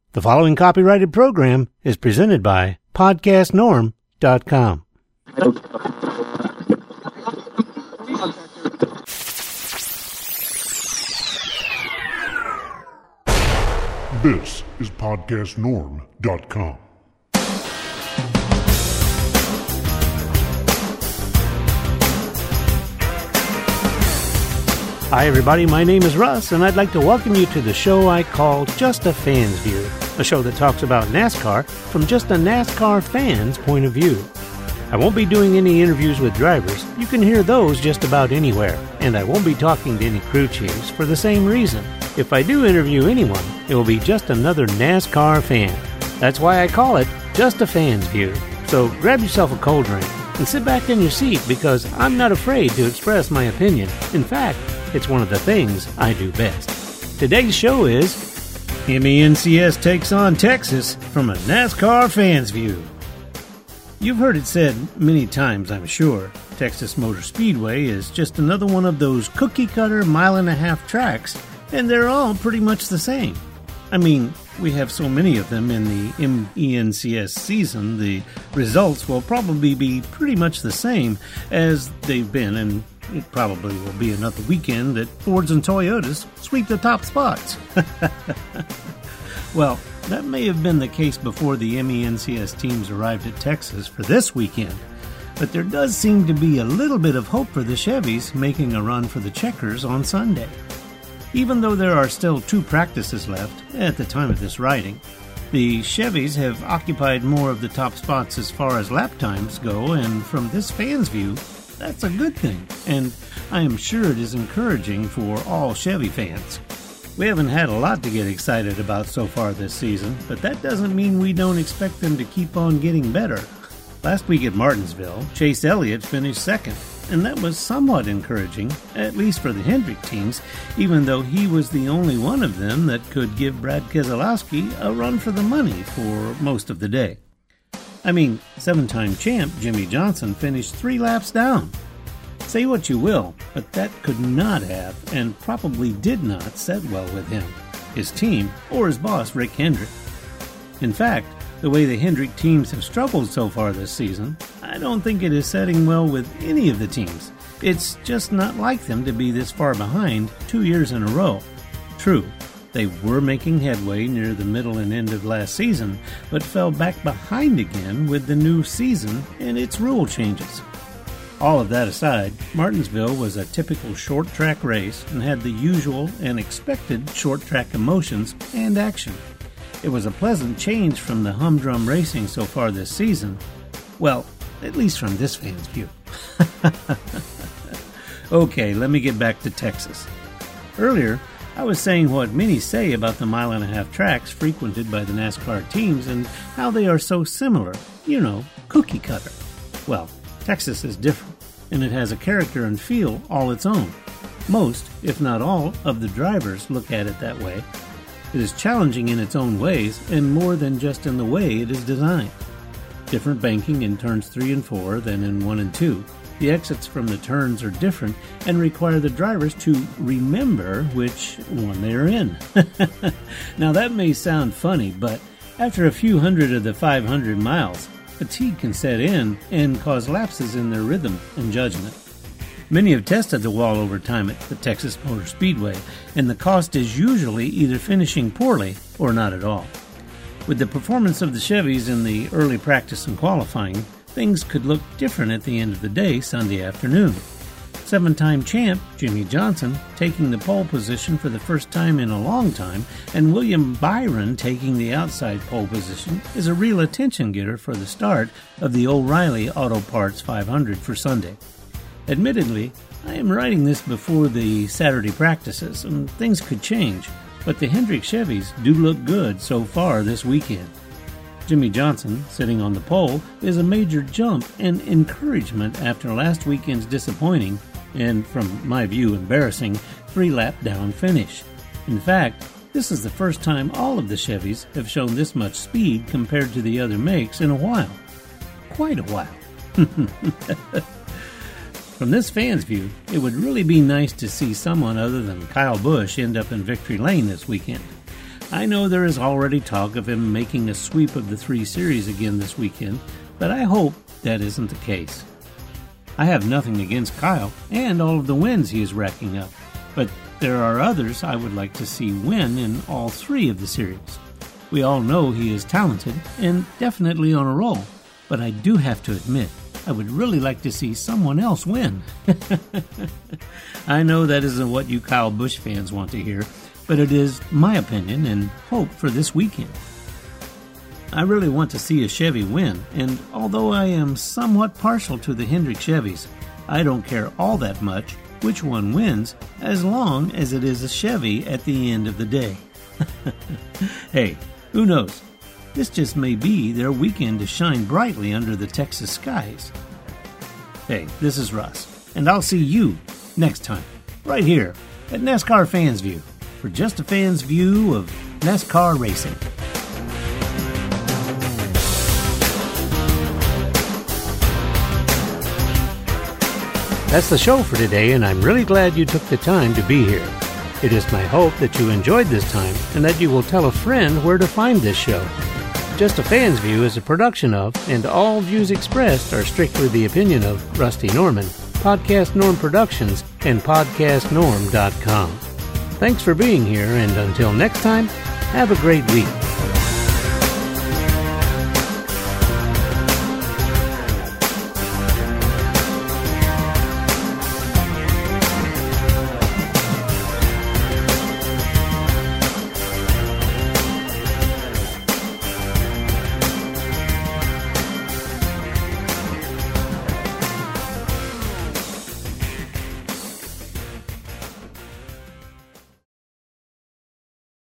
The following copyrighted program is presented by podcastnorm.com. This is podcastnorm.com. Hi everybody, my name is Russ, and I'd like to welcome you to the show I call Just a Fan's View, a show that talks about NASCAR from just a NASCAR fan's point of view. I won't be doing any interviews with drivers. You can hear those just about anywhere, and I won't be talking to any crew chiefs for the same reason. If I do interview anyone, it will be just another NASCAR fan. That's why I call it Just a Fan's View. So grab yourself a cold drink and sit back in your seat, because I'm not afraid to express my opinion. In fact, it's one of the things I do best. Today's show is MENCS takes on Texas from a NASCAR fan's view. You've heard it said many times, I'm sure. Texas Motor Speedway is just another one of those cookie-cutter mile-and-a-half tracks, and they're all pretty much the same. I mean, we have so many of them in the MENCS season, the results will probably be pretty much the same as they've been, and it probably will be another weekend that Fords and Toyotas sweep the top spots. Well, that may have been the case before the MENCS teams arrived at Texas for this weekend, but there does seem to be a little bit of hope for the Chevys making a run for the checkers on Sunday. Even though there are still 2 practices left at the time of this writing, the Chevys have occupied more of the top spots as far as lap times go, and from this fan's view, that's a good thing, and I am sure it is encouraging for all Chevy fans. We haven't had a lot to get excited about so far this season, but that doesn't mean we don't expect them to keep on getting better. Last week at Martinsville, Chase Elliott finished second, and that was somewhat encouraging, at least for the Hendrick teams, even though he was the only one of them that could give Brad Keselowski a run for the money for most of the day. I mean, 7-time champ Jimmie Johnson finished 3 laps down. Say what you will, but that could not have, and probably did not, set well with him, his team, or his boss Rick Hendrick. In fact, the way the Hendrick teams have struggled so far this season, I don't think it is setting well with any of the teams. It's just not like them to be this far behind 2 years in a row. True, they were making headway near the middle and end of last season, but fell back behind again with the new season and its rule changes. All of that aside, Martinsville was a typical short-track race and had the usual and expected short-track emotions and action. It was a pleasant change from the humdrum racing so far this season. Well, at least from this fan's view. Okay, let me get back to Texas. Earlier, I was saying what many say about the mile-and-a-half tracks frequented by the NASCAR teams and how they are so similar, cookie cutter. Well, Texas is different, and it has a character and feel all its own. Most, if not all, of the drivers look at it that way. It is challenging in its own ways, and more than just in the way it is designed. Different banking in turns 3 and 4 than in 1 and 2. The exits from the turns are different and require the drivers to remember which one they are in. Now that may sound funny, but after a few hundred of the 500 miles, fatigue can set in and cause lapses in their rhythm and judgment. Many have tested the wall over time at the Texas Motor Speedway, and the cost is usually either finishing poorly or not at all. With the performance of the Chevys in the early practice and qualifying, things could look different at the end of the day Sunday afternoon. 7-time champ Jimmie Johnson taking the pole position for the first time in a long time, and William Byron taking the outside pole position is a real attention getter for the start of the O'Reilly Auto Parts 500 for Sunday. Admittedly, I am writing this before the Saturday practices, and things could change, but the Hendrick Chevys do look good so far this weekend. Jimmie Johnson, sitting on the pole, is a major jump and encouragement after last weekend's disappointing, and from my view embarrassing, 3-lap down finish. In fact, this is the first time all of the Chevys have shown this much speed compared to the other makes in a while. Quite a while. From this fan's view, it would really be nice to see someone other than Kyle Busch end up in victory lane this weekend. I know there is already talk of him making a sweep of the 3 series again this weekend, but I hope that isn't the case. I have nothing against Kyle and all of the wins he is racking up, but there are others I would like to see win in all 3 of the series. We all know he is talented and definitely on a roll, but I do have to admit, I would really like to see someone else win. I know that isn't what you Kyle Busch fans want to hear, but it is my opinion and hope for this weekend. I really want to see a Chevy win, and although I am somewhat partial to the Hendrick Chevys, I don't care all that much which one wins as long as it is a Chevy at the end of the day. Hey, who knows? This just may be their weekend to shine brightly under the Texas skies. Hey, this is Russ, and I'll see you next time, right here at NASCAR Fans View, for just a fan's view of NASCAR racing. That's the show for today, and I'm really glad you took the time to be here. It is my hope that you enjoyed this time and that you will tell a friend where to find this show. Just a Fan's View is a production of, and all views expressed are strictly the opinion of, Rusty Norman, Podcast Norm Productions, and PodcastNorm.com. Thanks for being here, and until next time, have a great week.